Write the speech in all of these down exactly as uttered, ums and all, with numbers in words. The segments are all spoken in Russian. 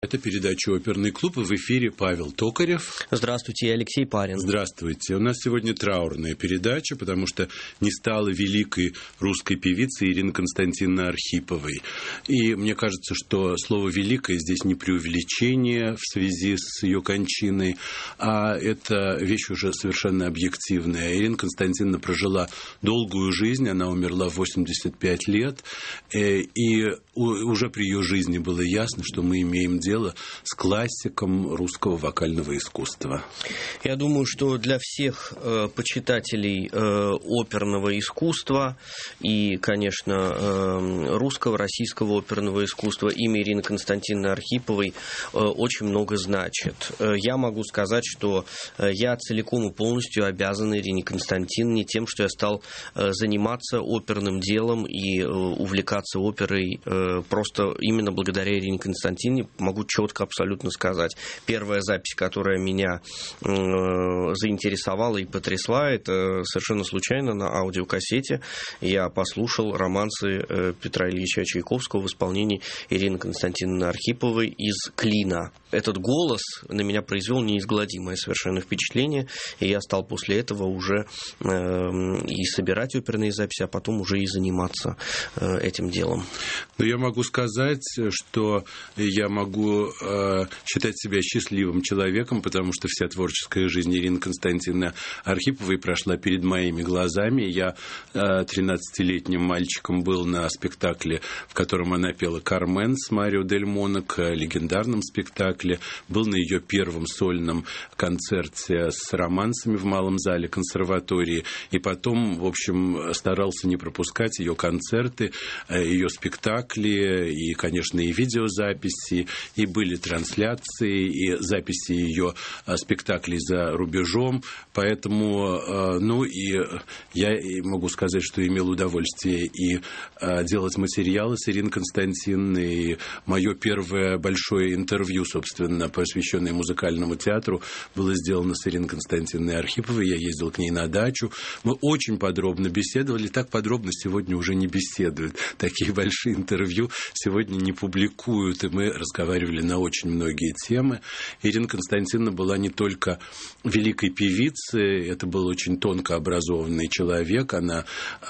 Это передача «Оперный клуб», и в эфире Павел Токарев. Здравствуйте, я Алексей Парин. Здравствуйте. У нас сегодня траурная передача, потому что не стало великой русской певицы Ирины Константиновны Архиповой. И мне кажется, что слово «великое» здесь не преувеличение в связи с ее кончиной, а это вещь уже совершенно объективная. Ирина Константиновна прожила долгую жизнь, она умерла в восемьдесят пять лет, и уже при ее жизни было ясно, что мы имеем дело дело с классиком русского вокального искусства. Я думаю, что для всех э, почитателей э, оперного искусства и, конечно, э, русского, российского оперного искусства имя Ирины Константиновны Архиповой э, очень много значит. Э, я могу сказать, что э, я целиком и полностью обязан Ирине Константиновне тем, что я стал э, заниматься оперным делом и э, увлекаться оперой э, просто именно благодаря Ирине Константиновне. Могу четко абсолютно сказать. Первая запись, которая меня э, заинтересовала и потрясла, это совершенно случайно на аудиокассете я послушал романсы э, Петра Ильича Чайковского в исполнении Ирины Константиновны Архиповой из «Клина». Этот голос на меня произвел неизгладимое совершенно впечатление, и я стал после этого уже э, и собирать оперные записи, а потом уже и заниматься э, этим делом. Но я могу сказать, что я могу считать себя счастливым человеком, потому что вся творческая жизнь Ирины Константиновны Архиповой прошла перед моими глазами. Я тринадцатилетним мальчиком был на спектакле, в котором она пела «Кармен» с Марио Дель Монако, легендарном спектакле. Был на ее первом сольном концерте с романсами в Малом зале консерватории. И потом, в общем, старался не пропускать ее концерты, ее спектакли и, конечно, и видеозаписи. И были трансляции, и записи ее спектаклей за рубежом. Поэтому, ну, и я могу сказать, что имел удовольствие и делать материалы с Ириной Константиновной. И мое первое большое интервью, собственно, посвященное музыкальному театру, было сделано с Ириной Константиновной Архиповой. Я ездил к ней на дачу. Мы очень подробно беседовали. Так подробно сегодня уже не беседуют. Такие большие интервью сегодня не публикуют. И мы разговаривали на очень многие темы. Ирина Константиновна была не только великой певицей, это был очень тонко образованный человек. Она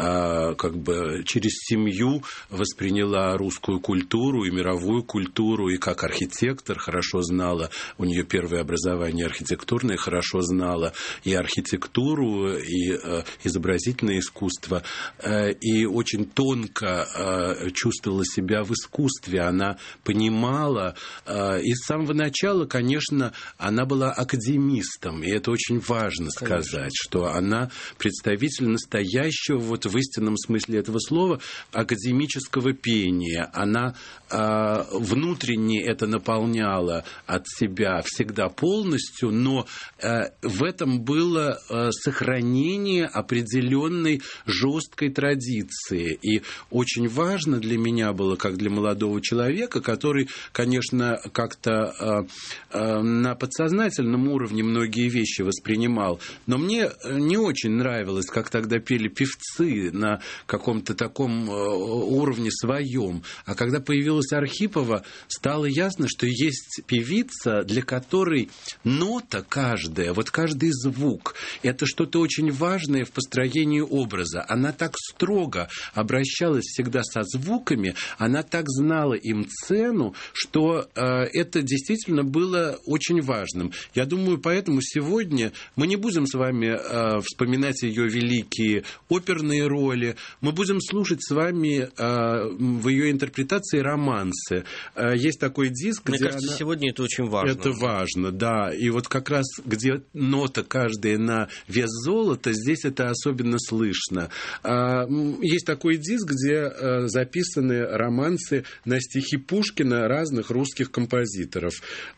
а, как бы через семью восприняла русскую культуру и мировую культуру, и как архитектор хорошо знала, у нее первое образование архитектурное, хорошо знала и архитектуру, и а, изобразительное искусство, а, и очень тонко а, чувствовала себя в искусстве. Она понимала. И с самого начала, конечно, она была академистом, и это очень важно сказать, конечно, что она представитель настоящего, вот в истинном смысле этого слова, академического пения. Она э, внутренне это наполняла от себя всегда полностью, но э, в этом было э, сохранение определенной жесткой традиции. И очень важно для меня было, как для молодого человека, который, конечно, как-то э, э, на подсознательном уровне многие вещи воспринимал. Но мне не очень нравилось, как тогда пели певцы на каком-то таком э, уровне своем. А когда появилась Архипова, стало ясно, что есть певица, для которой нота каждая, вот каждый звук, это что-то очень важное в построении образа. Она так строго обращалась всегда со звуками, она так знала им цену, что э, это действительно было очень важным. Я думаю, поэтому сегодня мы не будем с вами э, вспоминать ее великие оперные роли, мы будем слушать с вами э, в ее интерпретации романсы. Э, есть такой диск, Мне где кажется, она... сегодня это очень важно. Это важно, да. И вот как раз, где нота каждая на вес золота, здесь это особенно слышно. Э, есть такой диск, где э, записаны романсы на стихи Пушкина разных русских композиторов.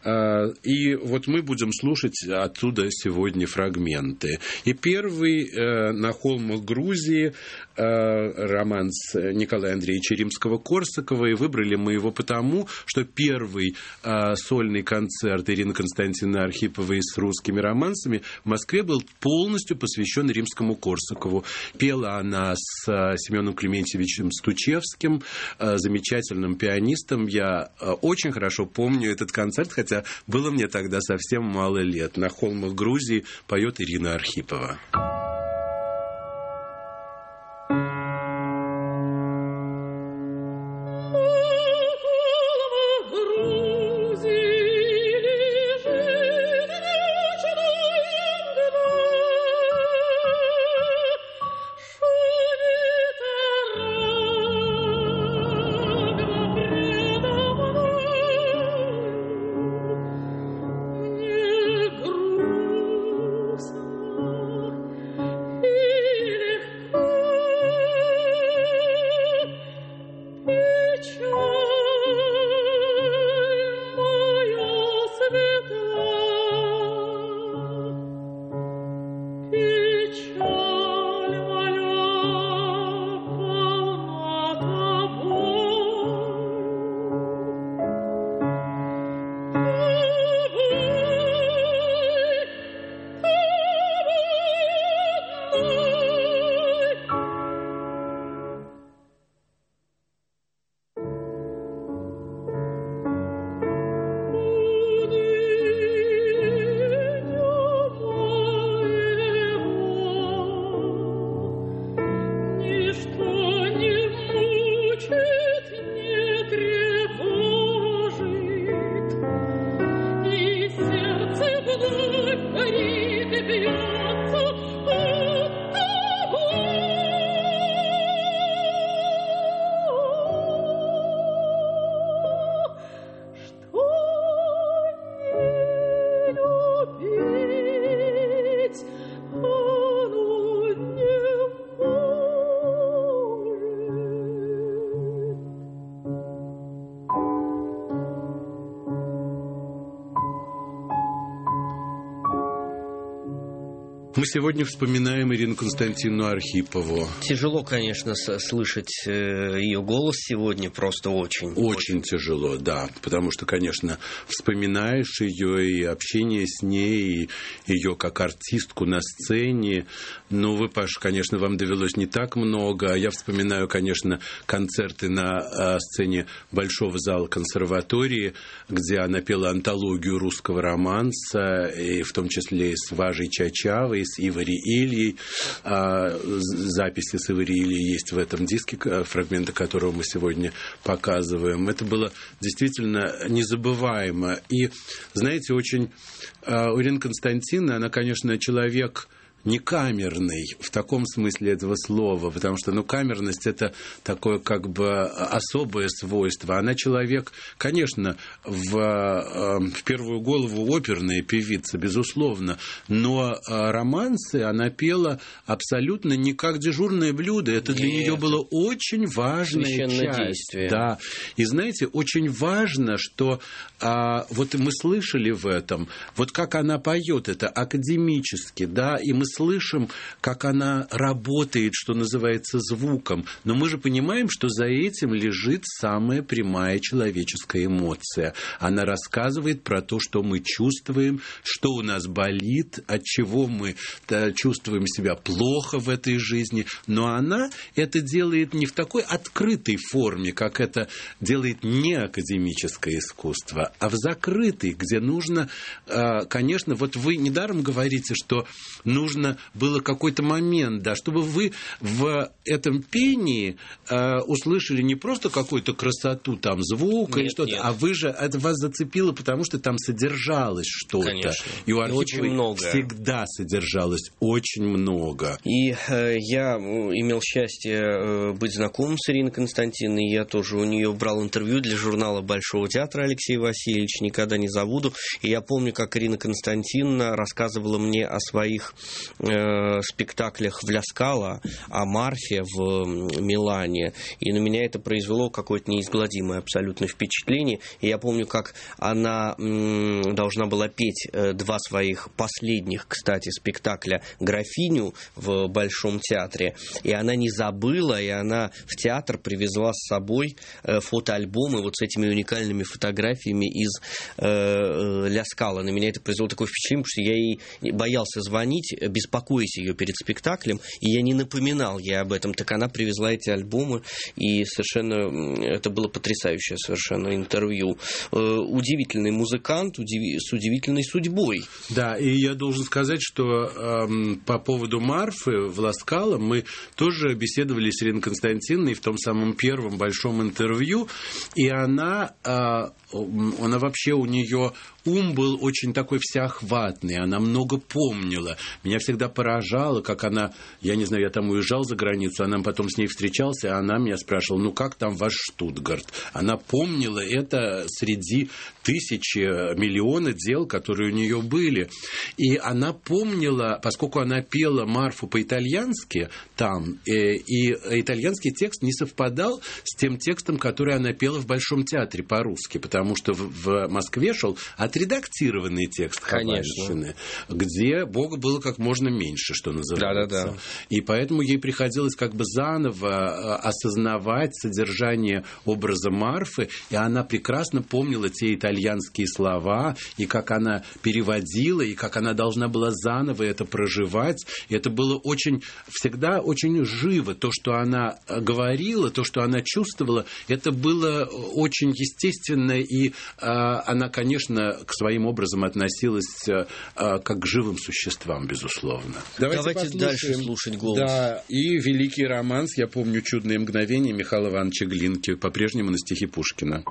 И вот мы будем слушать оттуда сегодня фрагменты. И первый «На холмах Грузии», романс Николая Андреевича Римского-Корсакова. И выбрали мы его потому, что первый сольный концерт Ирины Константиновны Архиповой с русскими романсами в Москве был полностью посвящен Римскому-Корсакову. Пела она с Семеном Клементьевичем Стучевским, замечательным пианистом. Я очень хорошо помню этот концерт, хотя было мне тогда совсем мало лет. На холмах Грузии поет Ирина Архипова. Мы сегодня вспоминаем Ирину Константиновну Архипову. Тяжело, конечно, слышать ее голос сегодня, просто очень. Очень, очень тяжело, да, потому что, конечно, вспоминаешь ее и общение с ней, и ее как артистку на сцене. Ну, вы, Паш, конечно, вам довелось не так много. Я вспоминаю, конечно, концерты на сцене Большого зала консерватории, где она пела антологию русского романса, и в том числе и с Важей Чачавой, с Ивари Ильей. Записи с Ивари Ильей есть в этом диске, фрагменты которого мы сегодня показываем. Это было действительно незабываемо. И, знаете, очень Ирина Константиновна, она, конечно, человек не камерный в таком смысле этого слова, потому что, ну, камерность – это такое как бы особое свойство. Она человек, конечно, в, в первую голову оперная певица, безусловно, но романсы она пела абсолютно не как дежурное блюдо. Это для Нет. нее было очень важная часть. Да. И, знаете, очень важно, что а, вот мы слышали в этом, вот как она поет это академически, да, и мы слышим, как она работает, что называется, звуком. Но мы же понимаем, что за этим лежит самая прямая человеческая эмоция. Она рассказывает про то, что мы чувствуем, что у нас болит, от чего мы чувствуем себя плохо в этой жизни. Но она это делает не в такой открытой форме, как это делает не академическое искусство, а в закрытой, где нужно, конечно, вот вы недаром говорите, что нужно было какой-то момент, да, чтобы вы в этом пении э, услышали не просто какую-то красоту, там, звука или что-то, нет. а вы же, это вас зацепило, потому что там содержалось что-то. Конечно. И у Архиповой всегда содержалось очень много. И э, я имел счастье э, быть знакомым с Ириной Константиновной, я тоже у нее брал интервью для журнала Большого театра Алексей Васильевич, никогда не забуду. И я помню, как Ирина Константиновна рассказывала мне о своих спектаклях в Ля Скала, о Марфе в Милане, и на меня это произвело какое-то неизгладимое абсолютно впечатление. И я помню, как она должна была петь два своих последних, кстати, спектакля «Графиню» в Большом театре, и она не забыла, и она в театр привезла с собой фотоальбомы вот с этими уникальными фотографиями из Ля Скала. На меня это произвело такое впечатление, потому что я ей боялся звонить без беспокоить ее перед спектаклем, и я не напоминал ей об этом, так она привезла эти альбомы, и совершенно это было потрясающее совершенно интервью. Удивительный музыкант, удив... с удивительной судьбой. Да, и я должен сказать, что эм, по поводу Марфы в Ласкало мы тоже беседовали с Ириной Константиновной в том самом первом большом интервью, и она, э, она вообще у нее ум был очень такой всеохватный, она много помнила. Меня всегда поражало, как она, я не знаю, я там уезжал за границу, она потом с ней встречался, и она меня спрашивала, ну как там ваш Штутгарт? Она помнила это среди тысячи, миллиона дел, которые у нее были. И она помнила, поскольку она пела Марфу по-итальянски там, и, и итальянский текст не совпадал с тем текстом, который она пела в Большом театре по-русски, потому что в, в Москве шел отредактированный текст Хованщины, где Бога было как можно меньше, что называется. Да, да, да. И поэтому ей приходилось как бы заново осознавать содержание образа Марфы, и она прекрасно помнила те итальянские слова, и как она переводила, и как она должна была заново это проживать. И это было очень, всегда очень живо. То, что она говорила, то, что она чувствовала, это было очень естественно, и э, она, конечно, к своим образом относилась э, как к живым существам, безусловно. Давайте, Давайте дальше слушать голос. Да, и великий романс, я помню, «Чудные мгновения» Михаила Ивановича Глинки, по-прежнему на стихи Пушкина.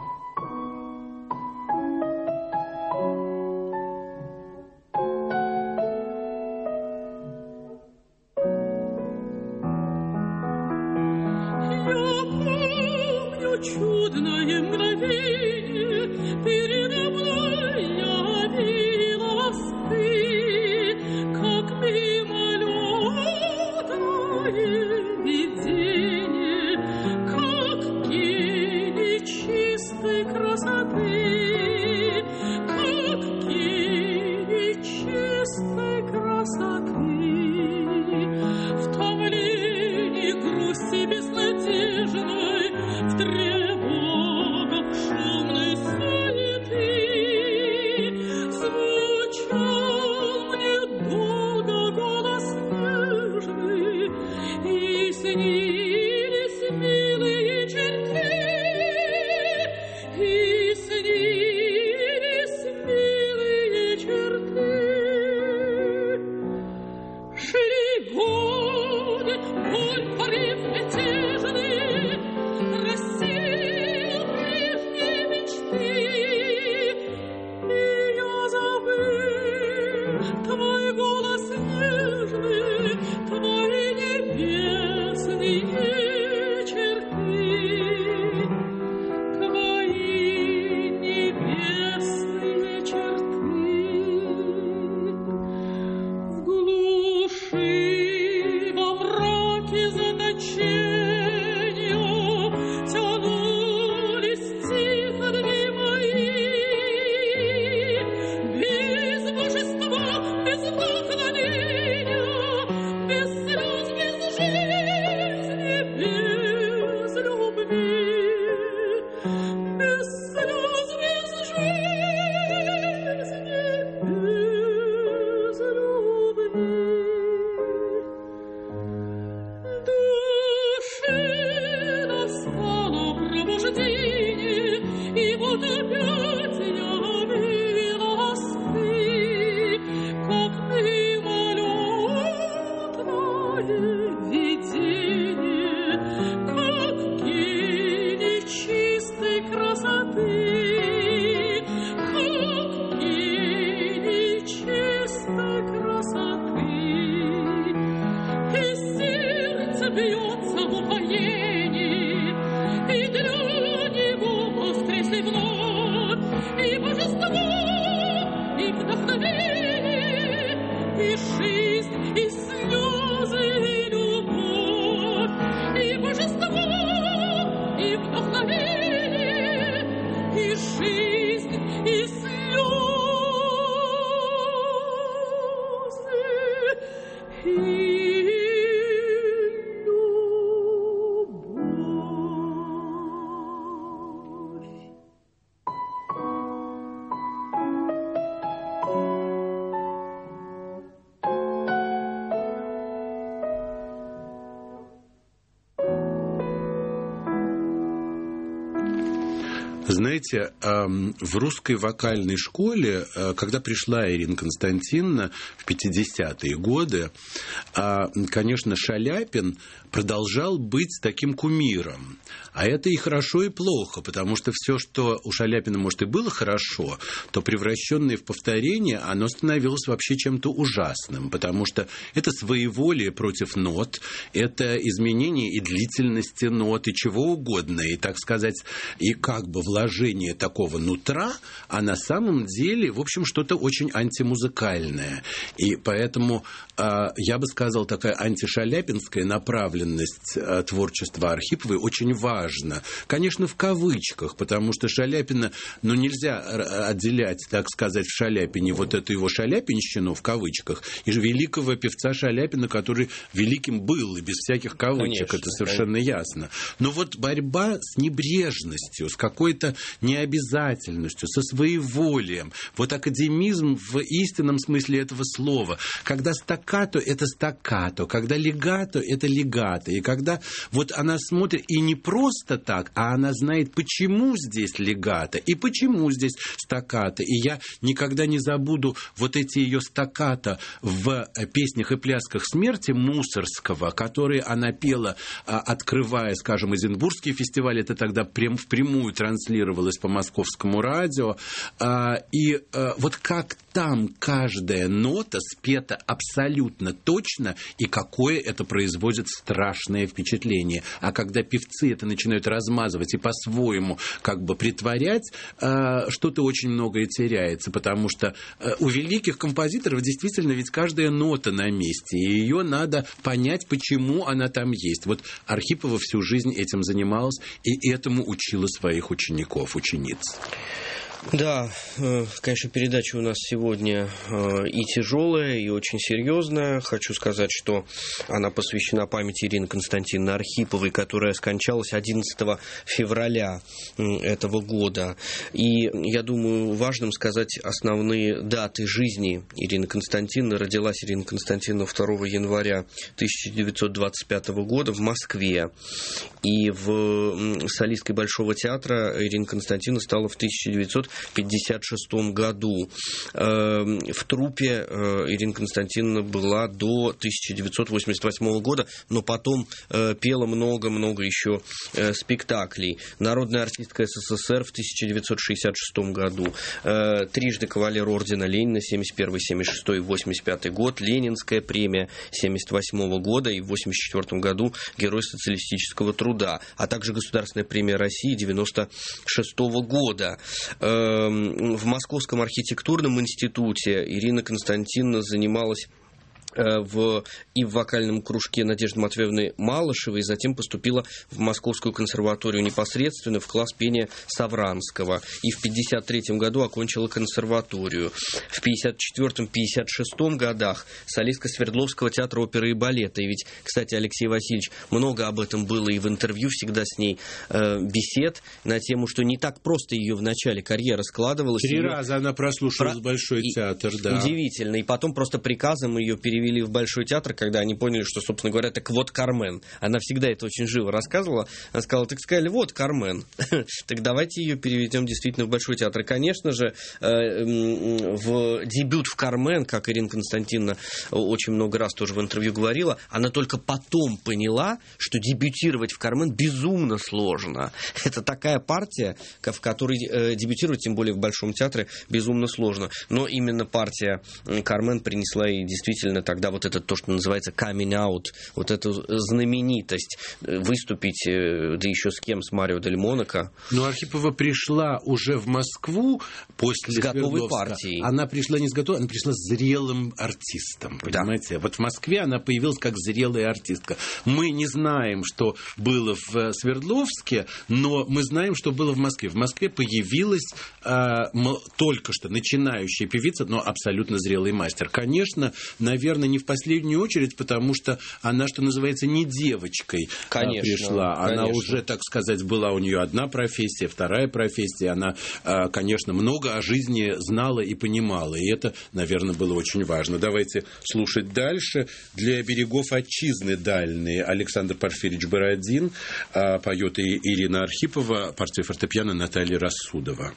Знаете, в русской вокальной школе, когда пришла Ирина Константиновна в пятидесятые годы, конечно, Шаляпин продолжал быть таким кумиром. А это и хорошо, и плохо, потому что все, что у Шаляпина, может, и было хорошо, то превращенное в повторение, оно становилось вообще чем-то ужасным, потому что это своеволие против нот, это изменение и длительности нот, и чего угодно, и, так сказать, и как бы вложение такого нутра, а на самом деле, в общем, что-то очень антимузыкальное. И поэтому, я бы сказал, такая антишаляпинская направленность творчества Архиповой очень важна. Конечно, в кавычках, потому что Шаляпина, ну, нельзя отделять, так сказать, в Шаляпине вот эту его шаляпинщину, в кавычках, и великого певца Шаляпина, который великим был, и без всяких кавычек, конечно, это совершенно конечно. Ясно. Но вот борьба с небрежностью, с какой-то необязательностью, со своеволием, вот академизм в истинном смысле этого слова, когда стаккато – это стаккато, когда легато – это легато, и когда вот она смотрит, и не просто так, а она знает, почему здесь легато, и почему здесь стаккато. И я никогда не забуду вот эти ее стаккато в песнях и плясках смерти Мусорского, которые она пела, открывая, скажем, Эдинбургский фестиваль, это тогда прям впрямую транслировалось по московскому радио. И вот как там каждая нота спета абсолютно точно, и какое это производит страшное впечатление. А когда певцы это начинают размазывать и по-своему как бы притворять, что-то очень многое теряется, потому что у великих композиторов действительно ведь каждая нота на месте, и ее надо понять, почему она там есть. Вот Архипова всю жизнь этим занималась, и этому учила своих учеников, учениц. Да, конечно, передача у нас сегодня и тяжелая, и очень серьезная. Хочу сказать, что она посвящена памяти Ирины Константиновны Архиповой, которая скончалась одиннадцатого февраля этого года. И я думаю, важным сказать основные даты жизни Ирины Константиновны. Родилась Ирина Константиновна второго января тысяча девятьсот двадцать пятого года в Москве. И в солисткой Большого театра Ирина Константиновна стала в тысяча девятьсот пятьдесят шестом году. В труппе Ирина Константиновна была до тысяча девятьсот восемьдесят восьмого года, но потом пела много-много еще спектаклей. Народная артистка СССР в тысяча девятьсот шестьдесят шестом году. Трижды кавалер ордена Ленина семьдесят первый, семьдесят шестой и восемьдесят пятый год. Ленинская премия семьдесят восьмого года и в восемьдесят четвёртом году Герой социалистического труда, а также Государственная премия России девяносто шестого года. В Московском архитектурном институте Ирина Константиновна занималась в, и в вокальном кружке Надежды Матвеевны Малышевой, и затем поступила в Московскую консерваторию непосредственно в класс пения Савранского. И в пятьдесят третьем году окончила консерваторию. В пятьдесят четвёртом — пятьдесят шестом годах солистка Свердловского театра оперы и балета. И ведь, кстати, Алексей Васильевич, много об этом было и в интервью всегда с ней э, бесед на тему, что не так просто ее в начале карьеры складывалась. Три ее... раза она прослушалась Про... Большой и... театр, да. Удивительно. И потом просто приказом ее перевели в Большой театр, когда они поняли, что, собственно говоря, так вот Кармен. Она всегда это очень живо рассказывала. Она сказала, так сказали, вот Кармен. Так давайте ее переведем действительно в Большой театр. И, конечно же, в дебют в Кармен, как Ирина Константиновна очень много раз тоже в интервью говорила, она только потом поняла, что дебютировать в Кармен безумно сложно. Это такая партия, в которой дебютировать, тем более в Большом театре, безумно сложно. Но именно партия Кармен принесла ей действительно тогда вот это то, что называется coming out, вот эту знаменитость, выступить, да еще с кем, с Марио Дель Монако. Но Архипова пришла уже в Москву после с готовой партией. Она пришла не с готовой, она пришла с зрелым артистом, понимаете? Да. Вот в Москве она появилась как зрелая артистка. Мы не знаем, что было в Свердловске, но мы знаем, что было в Москве. В Москве появилась э, только что начинающая певица, но абсолютно зрелый мастер. Конечно, наверное, наверное, не в последнюю очередь, потому что она, что называется, не девочкой конечно, пришла. Она конечно. уже, так сказать, была у нее одна профессия, вторая профессия. Она, конечно, много о жизни знала и понимала. И это, наверное, было очень важно. Давайте слушать дальше. «Для берегов отчизны дальние» Александр Порфирьевич Бородин, поет и Ирина Архипова, партия фортепиано Наталья Рассудова.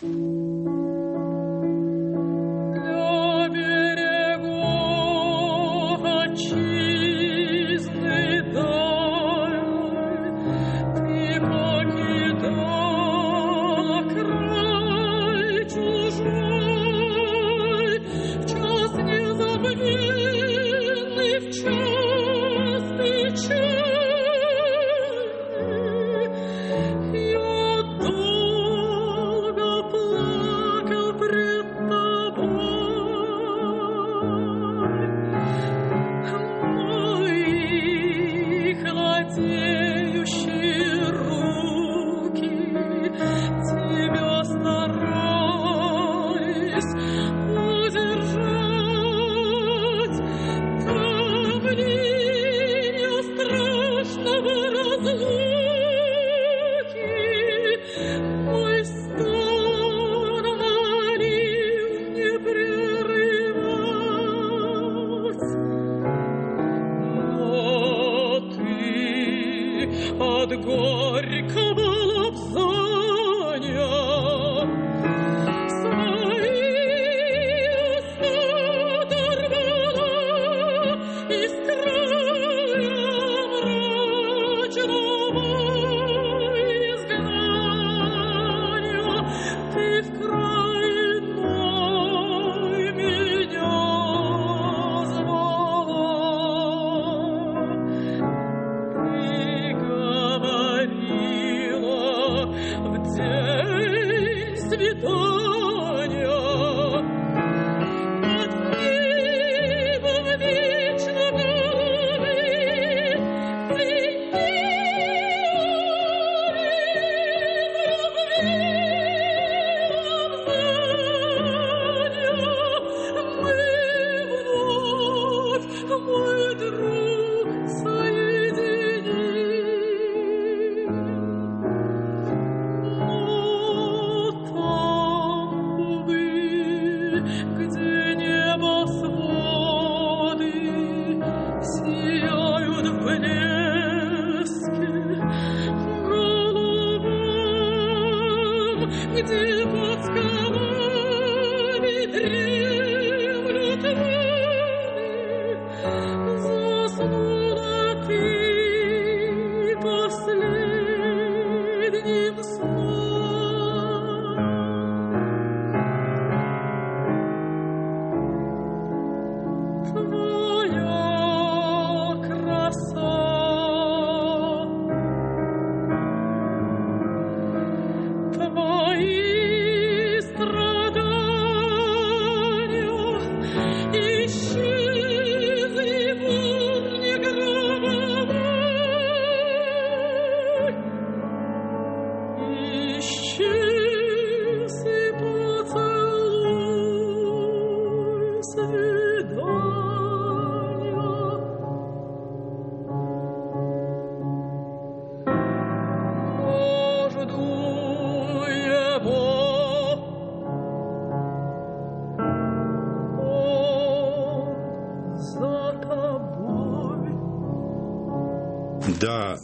Да,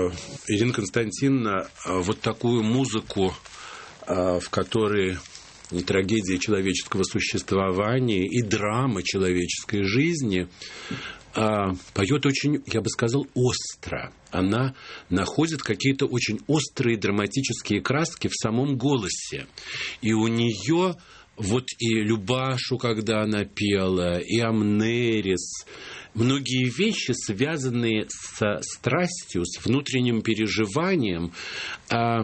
Ирина Константиновна, вот такую музыку, в которой и трагедия человеческого существования, и драма человеческой жизни, поет очень, я бы сказал, остро. Она находит какие-то очень острые драматические краски в самом голосе. И у нее вот и Любашу, когда она пела, и Амнерис, многие вещи, связанные со страстью, с внутренним переживанием,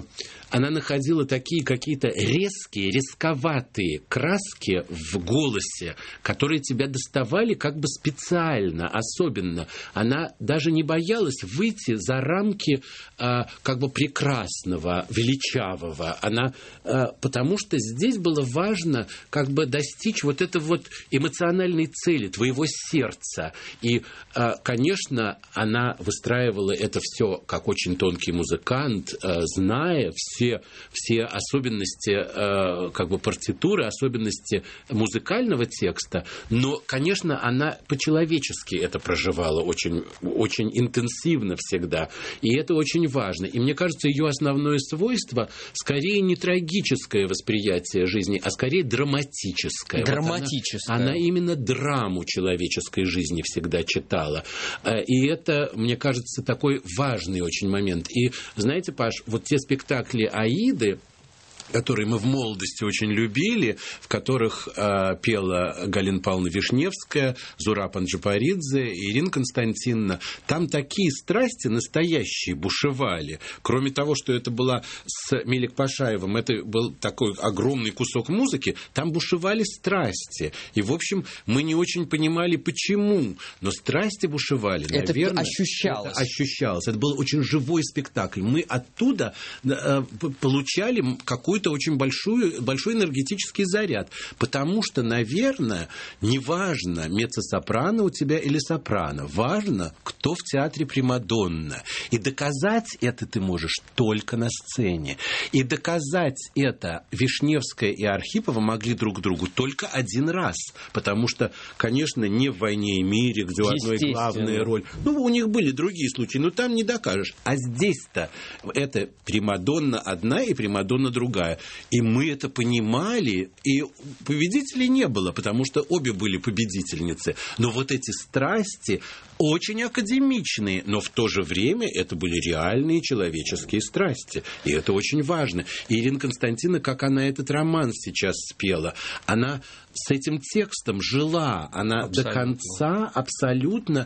она находила такие какие-то резкие, резковатые краски в голосе, которые тебя доставали как бы специально, особенно. Она даже не боялась выйти за рамки э, как бы прекрасного, величавого. Она, э, потому что здесь было важно как бы достичь вот этой вот эмоциональной цели твоего сердца. И, э, конечно, она выстраивала это все как очень тонкий музыкант, э, зная все, все особенности э, как бы партитуры, особенности музыкального текста, но, конечно, она по-человечески это проживала очень, очень интенсивно всегда, и это очень важно. И мне кажется, ее основное свойство скорее не трагическое восприятие жизни, а скорее драматическое. Драматическое. Вот она, она именно драму человеческой жизни всегда читала. И это, мне кажется, такой важный очень момент. И знаете, Паш, вот те спектакли «Аиды», которые мы в молодости очень любили, в которых э, пела Галина Павловна Вишневская, Зураб Анджапаридзе, Ирина Константиновна. Там такие страсти настоящие бушевали. Кроме того, что это была с Мелик Пашаевым, это был такой огромный кусок музыки, там бушевали страсти. И, в общем, мы не очень понимали, почему, но страсти бушевали. Это наверное, ощущалось. Это ощущалось. Это был очень живой спектакль. Мы оттуда э, получали какую-то очень большую, большой энергетический заряд. Потому что, наверное, не важно, меццо-сопрано у тебя или сопрано. Важно, кто в театре примадонна. И доказать это ты можешь только на сцене. И доказать это Вишневская и Архипова могли друг другу только один раз. Потому что, конечно, не в «Войне и мире», где у одной главная роль. Ну, у них были другие случаи, но там не докажешь. А здесь-то это примадонна одна и примадонна другая. И мы это понимали, и победителей не было, потому что обе были победительницы. Но вот эти страсти очень академичные, но в то же время это были реальные человеческие страсти. И это очень важно. И Ирина Константиновна, как она этот роман сейчас спела, она с этим текстом жила, она абсолютно. До конца абсолютно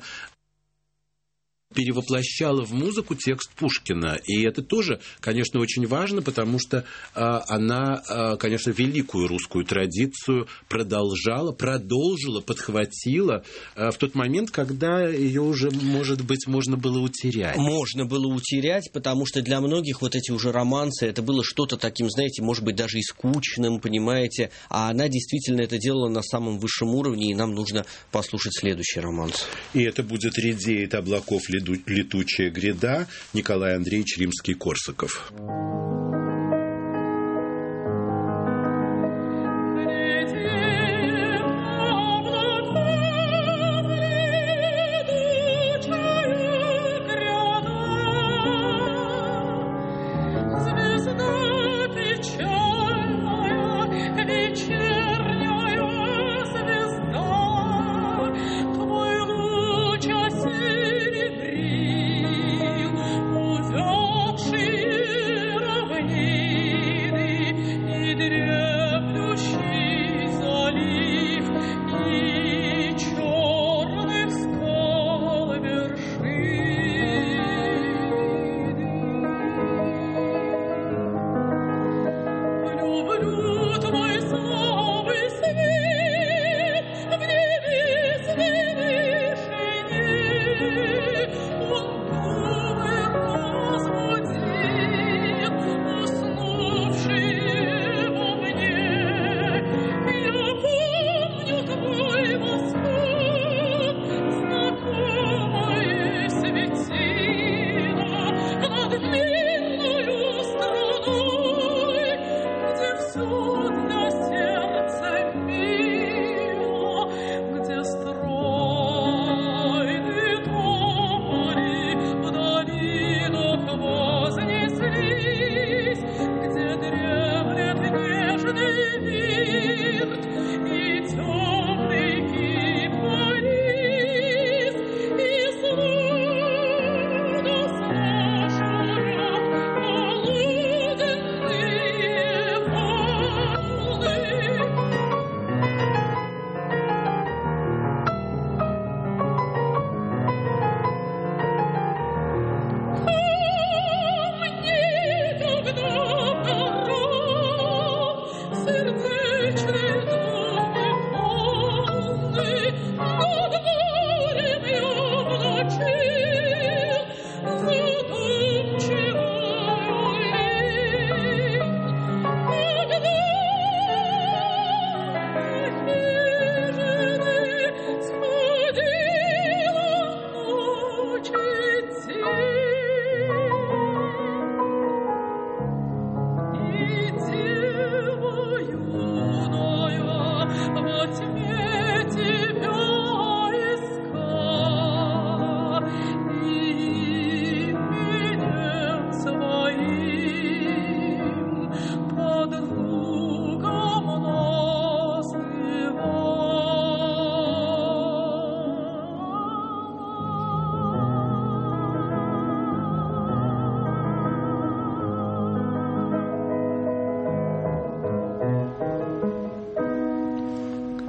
перевоплощала в музыку текст Пушкина. И это тоже, конечно, очень важно, потому что э, она, э, конечно, великую русскую традицию продолжала, продолжила, подхватила э, в тот момент, когда ее уже, может быть, можно было утерять. Можно было утерять, потому что для многих вот эти уже романсы, это было что-то таким, знаете, может быть, даже и скучным, понимаете, а она действительно это делала на самом высшем уровне, и нам нужно послушать следующий романс. И это будет «Редеет облаков летучая гряда», Николай Андреевич Римский-Корсаков. Взявши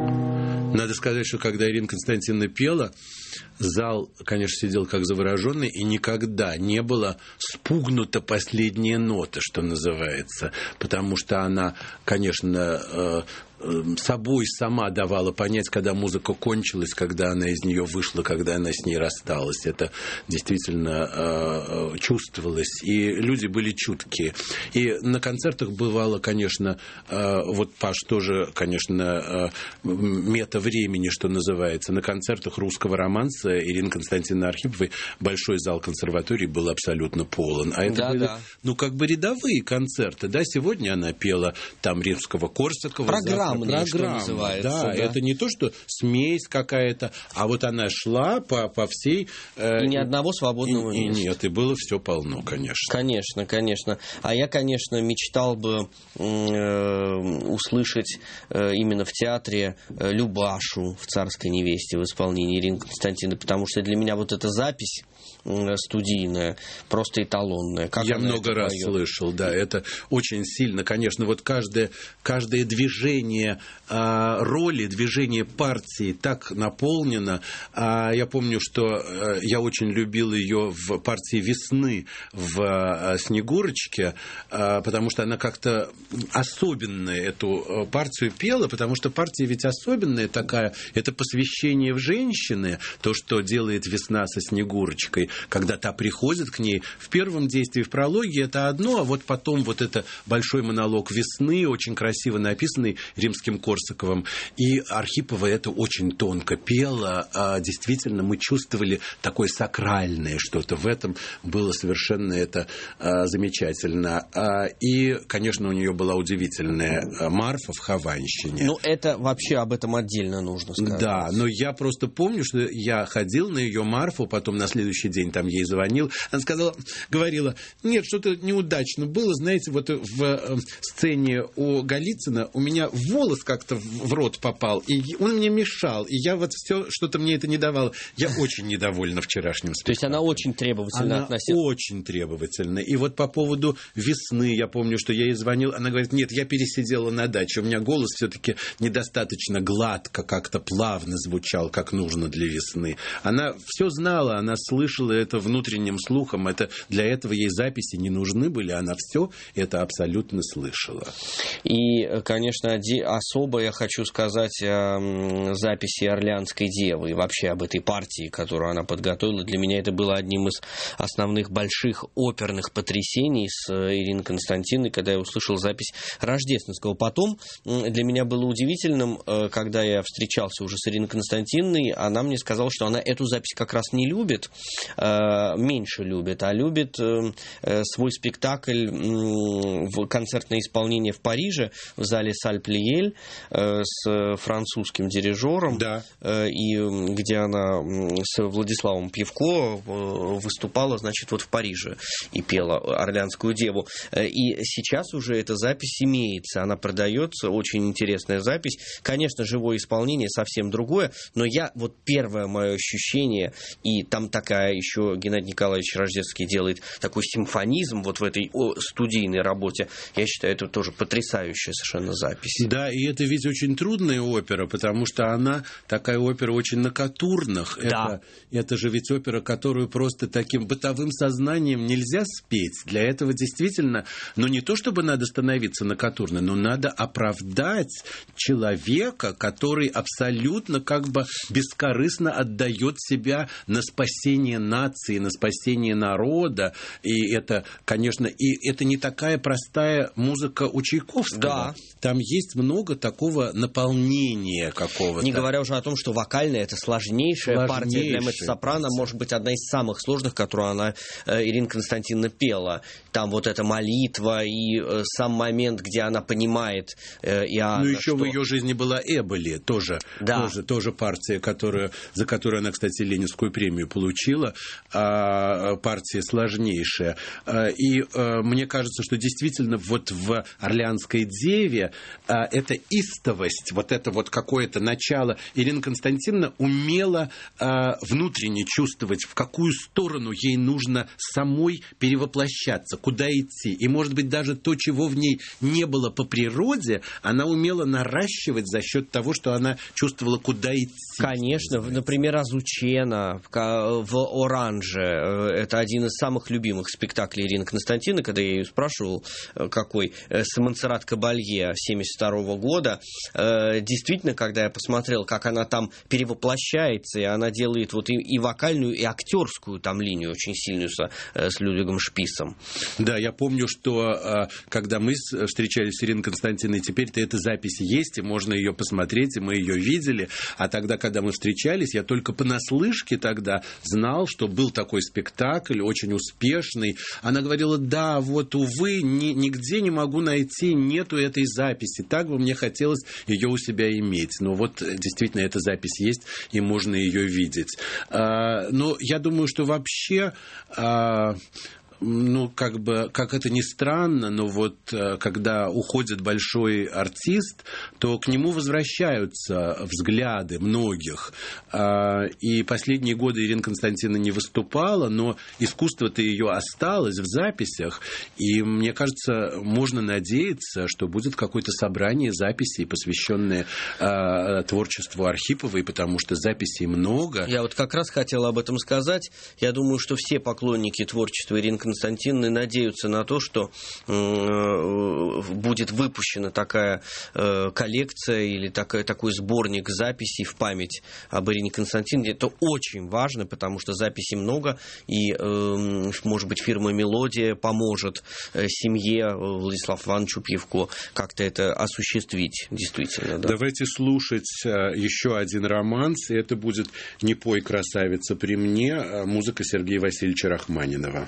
Надо сказать, что когда Ирина Константиновна пела, зал, конечно, сидел как завороженный, и никогда не было спугнута последняя нота, что называется, потому что она, конечно, собой сама давала понять, когда музыка кончилась, когда она из нее вышла, когда она с ней рассталась. Это действительно э, чувствовалось. И люди были чуткие. И на концертах бывало, конечно, э, вот Паш тоже, конечно, э, мета времени, что называется. На концертах русского романса Ирины Константиновны Архиповой большой зал консерватории был абсолютно полон. А это да, были, да. ну, как бы рядовые концерты. Да, сегодня она пела там Римского-Корсакова. Программные, Программа, что называется. Да, да, это не то, что смесь какая-то, а вот она шла по, по всей... Э, и ни одного свободного и, места. И нет, и было все полно, конечно. Конечно, конечно. А я, конечно, мечтал бы э, услышать э, именно в театре э, Любашу в «Царской невесте» в исполнении Ирины Константиновны, потому что для меня вот эта запись студийная, просто эталонная. Как я много раз поет? Слышал, да, это очень сильно, конечно, вот каждое, каждое движение а, роли, движение партии так наполнено. А, я помню, что а, я очень любил ее в партии «Весны» в а, «Снегурочке», а, потому что она как-то особенно эту партию пела, потому что партия ведь особенная такая, это посвящение в женщины, то, что делает «Весна» со Снегурочкой, когда та приходит к ней. В первом действии, в прологе это одно, а вот потом вот это большой монолог «Весны», очень красиво написанный Римским-Корсаковым. И Архипова это очень тонко пела. А действительно, мы чувствовали такое сакральное что-то. В этом было совершенно это а, замечательно. А, и, конечно, у нее была удивительная Марфа в «Хованщине». Ну, это вообще об этом отдельно нужно сказать. Да, но я просто помню, что я ходил на ее Марфу, потом на следующий день там ей звонил, она сказала, говорила, нет, что-то неудачно было, знаете, вот в сцене у Голицына у меня волос как-то в рот попал, и он мне мешал, и я вот все, что-то мне это не давало. Я очень недовольна вчерашним спектаклем. То есть она очень требовательно она относилась? Очень требовательна. И вот по поводу «Весны», я помню, что я ей звонил, она говорит, нет, я пересидела на даче, у меня голос все-таки недостаточно гладко, как-то плавно звучал, как нужно для «Весны». Она все знала, она слышала это внутренним слухом, это, для этого ей записи не нужны были, она все это абсолютно слышала. И, конечно, особо я хочу сказать о записи «Орлеанской девы» и вообще об этой партии, которую она подготовила. Для меня это было одним из основных больших оперных потрясений с Ириной Константиновной, когда я услышал запись Рождественского. Потом для меня было удивительным, когда я встречался уже с Ириной Константиновной, она мне сказала, что она эту запись как раз не любит, меньше любит, а любит свой спектакль в концертное исполнение в Париже в зале Саль-Плиель с французским дирижером, да. И где она с Владиславом Пьевко выступала, значит, вот в Париже и пела «Орлеанскую деву». И сейчас уже эта запись имеется, она продается, очень интересная запись. Конечно, живое исполнение совсем другое, но я, вот первое мое ощущение, и там такая еще Геннадий Николаевич Рождественский делает такой симфонизм вот в этой студийной работе. Я считаю, это тоже потрясающая совершенно запись. Да, и это ведь очень трудная опера, потому что она такая опера очень на катурнах. Да. Это, это же ведь опера, которую просто таким бытовым сознанием нельзя спеть. Для этого действительно, ну не то чтобы надо становиться на катурно, но надо оправдать человека, который абсолютно как бы бескорыстно отдает себя на спасение нации, на спасение народа. И это, конечно, и это не такая простая музыка у Чайковского. Да. Там есть много такого наполнения какого-то. Не говоря уже о том, что вокальная это сложнейшая, сложнейшая партия для меццо-сопрано, может быть, одна из самых сложных, которую она, Ирина Константиновна, пела. Там вот эта молитва и сам момент, где она понимает Иоанна. Ну, еще что... в ее жизни была Эболи, тоже, да. тоже, тоже партия, которая, за которую она, кстати, Ленинскую премию получила. А, партия сложнейшая. А, и а, мне кажется, что действительно вот в «Орлеанской деве» а, это эта истовость, вот это вот какое-то начало, Ирина Константиновна умела э, внутренне чувствовать, в какую сторону ей нужно самой перевоплощаться, куда идти. И, может быть, даже то, чего в ней не было по природе, она умела наращивать за счет того, что она чувствовала, куда идти. Конечно. Например, Азучена в «Оранже». Это один из самых любимых спектаклей Ирины Константиновны, когда я ее спрашивал, какой, с Монсеррат Кабалье семьдесят второго года. Действительно, когда я посмотрел, как она там перевоплощается, и она делает вот и, и вокальную, и актерскую там линию очень сильную с, с Людвигом Шписом. Да, я помню, что когда мы встречались с Ириной Константиновной, теперь-то эта запись есть, и можно ее посмотреть, и мы ее видели. А тогда, когда мы встречались, я только понаслышке тогда знал, что был такой спектакль, очень успешный. Она говорила, да, вот, увы, ни, нигде не могу найти, нету этой записи. Так бы мне хотелось ее у себя иметь. Но вот действительно эта запись есть, и можно ее видеть. А, но я думаю, что вообще... А, ну, как бы, как это ни странно, но вот когда уходит большой артист, то к нему возвращаются взгляды многих. И последние годы Ирина Константиновна не выступала, но искусство-то ее осталось в записях, и мне кажется, можно надеяться, что будет какое-то собрание записей, посвященное творчеству Архиповой, потому что записей много. Я вот как раз хотел об этом сказать. Я думаю, что все поклонники творчества Ирины Константиновны надеются на то, что э, будет выпущена такая э, коллекция или такая, такой сборник записей в память об Ирине Константиновне. Это очень важно, потому что записей много, и, э, может быть, фирма «Мелодия» поможет э, семье Владислава Ивановича Пивко как-то это осуществить, действительно. Да. Давайте слушать еще один романс, и это будет «Не пой, красавица, при мне», музыка Сергея Васильевича Рахманинова.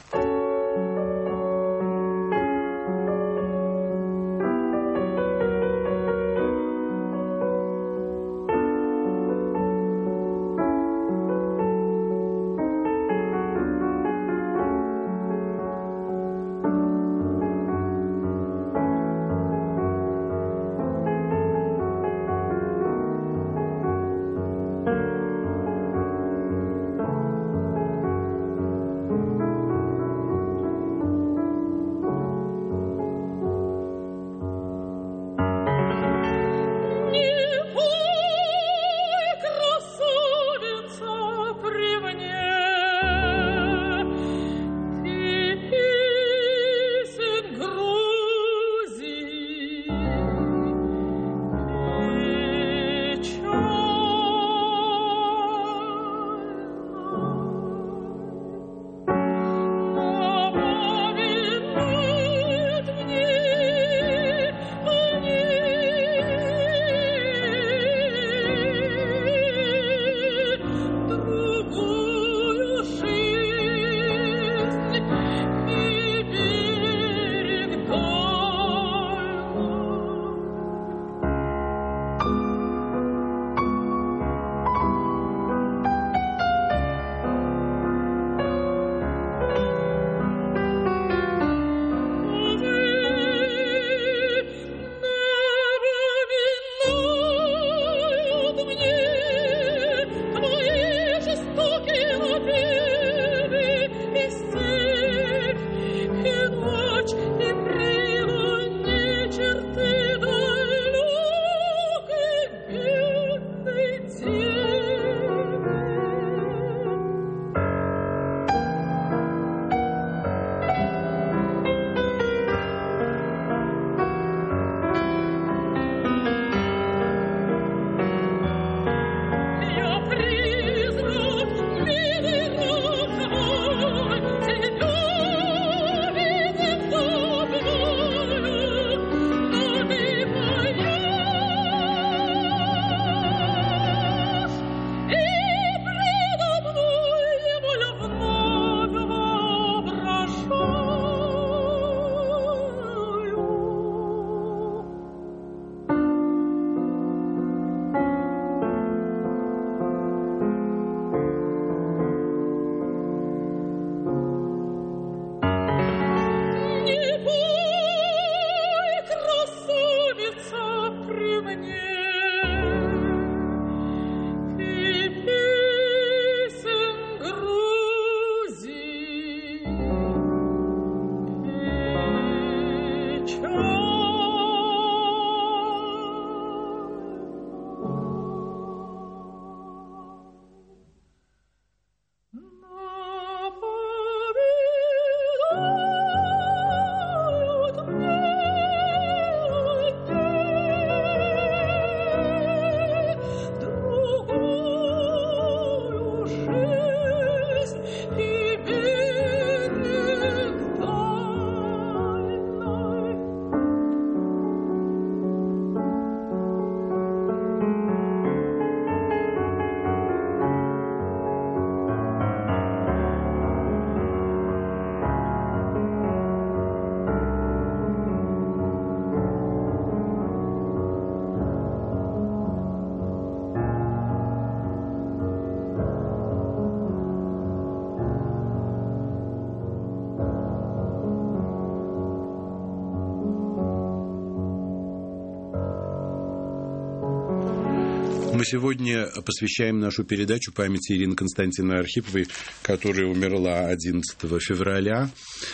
Мы сегодня посвящаем нашу передачу памяти Ирины Константиновны Архиповой, которая умерла одиннадцатого февраля.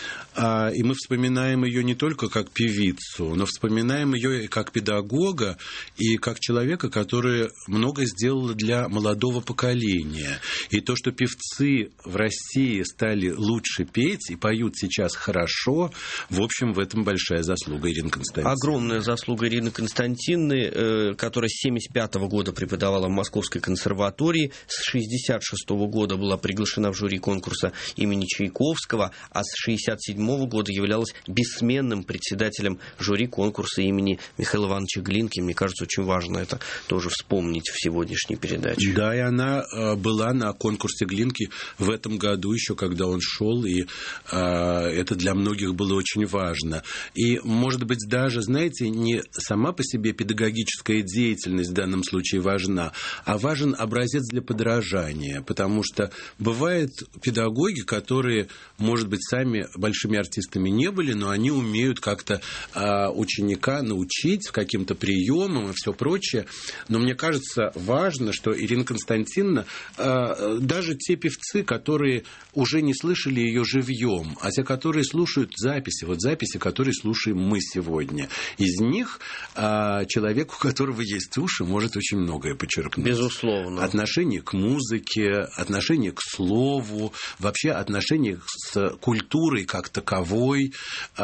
И мы вспоминаем ее не только как певицу, но вспоминаем ее и как педагога, и как человека, который много сделал для молодого поколения. И то, что певцы в России стали лучше петь и поют сейчас хорошо, в общем, в этом большая заслуга Ирины Константиновны. Огромная заслуга Ирины Константиновны, которая с семьдесят пятого года преподавала в Московской консерватории, с шестьдесят шестого года была приглашена в жюри конкурса имени Чайковского, а с шестьдесят седьмого года являлась бессменным председателем жюри конкурса имени Михаила Ивановича Глинки. Мне кажется, очень важно это тоже вспомнить в сегодняшней передаче. Да, и она была на конкурсе Глинки в этом году еще, когда он шел, и это для многих было очень важно. И, может быть, даже, знаете, не сама по себе педагогическая деятельность в данном случае важна, а важен образец для подражания, потому что бывают педагоги, которые, может быть, сами большими артистами не были, но они умеют как-то а, ученика научить каким-то приемам и все прочее. Но мне кажется, важно, что Ирина Константиновна, а, даже те певцы, которые уже не слышали ее живьем, а те, которые слушают записи, вот записи, которые слушаем мы сегодня, из них а, человек, у которого есть уши, может очень многое почерпнуть. Безусловно. Отношение к музыке, отношение к слову, вообще отношение с культурой как таковой.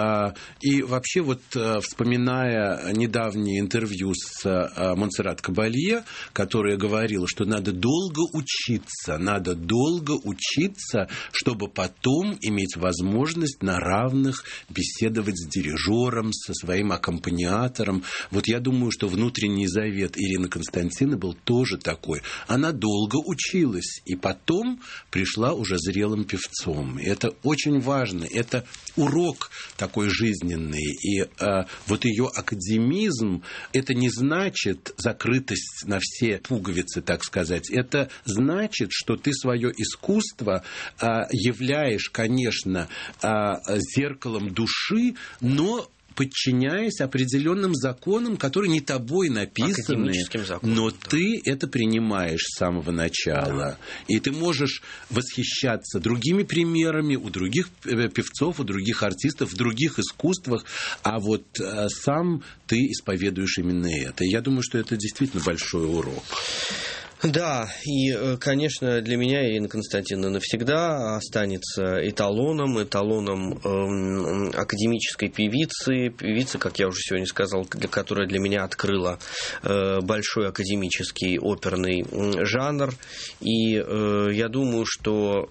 И вообще, вот вспоминая недавнее интервью с Монсеррат Кабалье, которая говорила, что надо долго учиться, надо долго учиться, чтобы потом иметь возможность на равных беседовать с дирижером, со своим аккомпаниатором. Вот я думаю, что внутренний завет Ирины Константиновны был тоже такой. Она долго училась, и потом пришла уже зрелым певцом. И это очень важно. Это урок такой жизненный. И э, вот ее академизм, это не значит закрытость на все пуговицы, так сказать. Это значит, что ты свое искусство э, являешь, конечно, э, зеркалом души, но подчиняясь определенным законам, которые не тобой написаны, законам, но да. Ты это принимаешь с самого начала. И ты можешь восхищаться другими примерами у других певцов, у других артистов, в других искусствах, а вот сам ты исповедуешь именно это. И я думаю, что это действительно большой урок. Да, и, конечно, для меня Ирина Константиновна навсегда останется эталоном, эталоном э, академической певицы, певицы, как я уже сегодня сказал, для, которая для меня открыла э, большой академический оперный жанр. И э, я думаю, что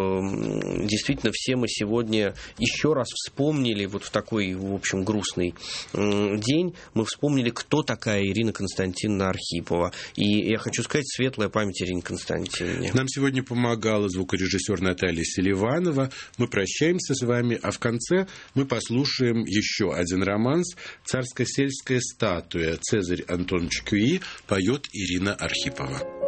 э, действительно все мы сегодня еще раз вспомнили, вот в такой, в общем, грустный э, день, мы вспомнили, кто такая Ирина Константиновна Архипова. И я хочу сказать, светлая память Ирине Константиновне. Нам сегодня помогала звукорежиссер Наталья Селиванова. Мы прощаемся с вами, а в конце мы послушаем еще один романс «Царско-сельская статуя». Цезарь Антонович Кюи поет Ирина Архипова.